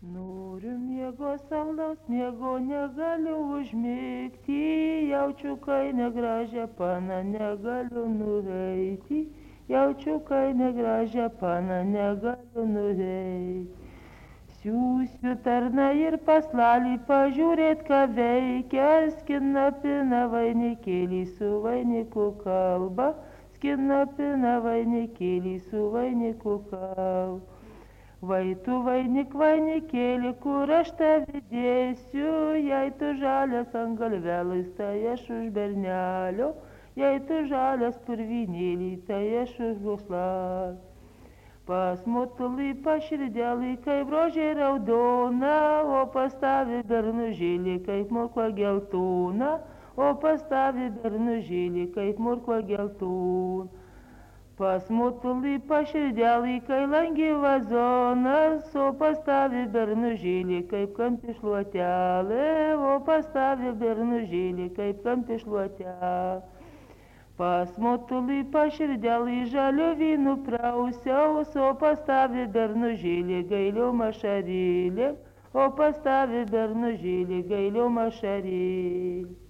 Noriu miego saulaus, miego negaliu užmigti, jaučiu kainę gražią paną, negaliu nueiti, jaučiu kainę gražią paną, negaliu nueiti. Siųsiu tarną ir paslalį pažiūrėt, ką veikia, skina pina vainikėlį su vainiku kalba, skina pina vainikėlį su vainiku kalba. Vai tu vainik vainikėlį, kur aš tave dėsiu, jei tu žalias ant galvelais, tai aš už bernelio, jei tu žalias purvinėlį, tai aš už guslas. Pas motulį paširdelį, kaip rožė raudona, o pas tave bernužėlį, kaip morkva geltona, o pas tave bernužėlį, kaip morkva geltona. Pas motulį paširdelį, kai langė vazonas, o pas tave bernužėlį, kaip kampišluotelė, o pas tave bernužėlį, kaip kampišluotelė. Pas motulį paširdelį žaliu vynu prausiaus, o pas tave bernužėlį, gailiom ašarėlėm, o pas tave bernužėlį, gailiom ašarėlėm.